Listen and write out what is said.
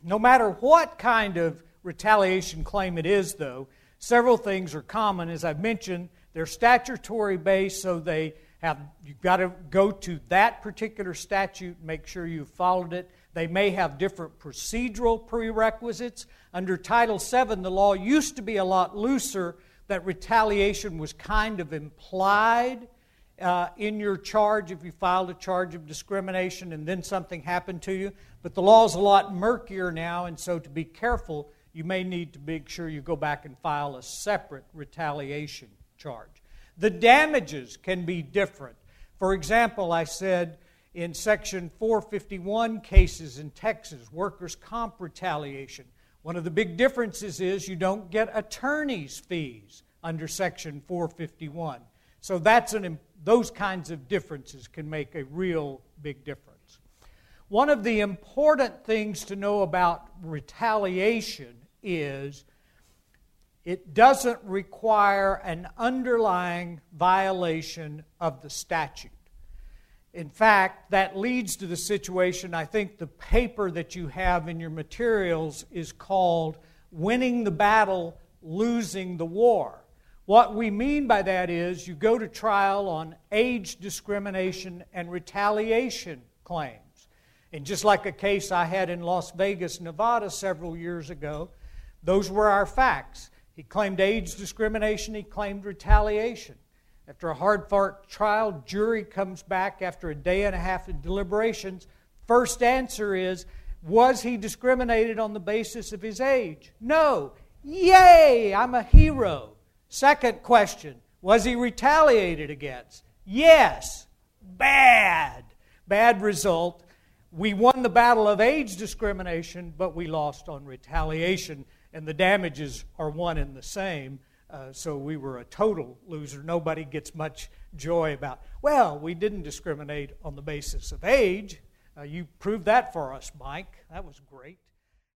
No matter what kind of retaliation claim it is, though, several things are common. As I've mentioned, they're statutory based, so you've got to go to that particular statute and make sure you've followed it. They may have different procedural prerequisites. Under Title VII, the law used to be a lot looser, that retaliation was kind of implied in your charge if you filed a charge of discrimination and then something happened to you. But the law is a lot murkier now, and so to be careful, you may need to make sure you go back and file a separate retaliation charge. The damages can be different. For example, I said in Section 451 cases in Texas, workers' comp retaliation, one of the big differences is you don't get attorney's fees under Section 451. So those kinds of differences can make a real big difference. One of the important things to know about retaliation is it doesn't require an underlying violation of the statute. In fact, that leads to the situation, I think the paper that you have in your materials is called Winning the Battle, Losing the War. What we mean by that is you go to trial on age discrimination and retaliation claims. And just like a case I had in Las Vegas, Nevada several years ago, those were our facts. He claimed age discrimination, he claimed retaliation. After a hard-fought trial, jury comes back after a day and a half of deliberations. First answer is, was he discriminated on the basis of his age? No. Yay, I'm a hero. Second question, was he retaliated against? Yes. Bad. Bad result. We won the battle of age discrimination, but we lost on retaliation, and the damages are one and the same. So we were a total loser. Nobody gets much joy about, well, we didn't discriminate on the basis of age. You proved that for us, Mike. That was great.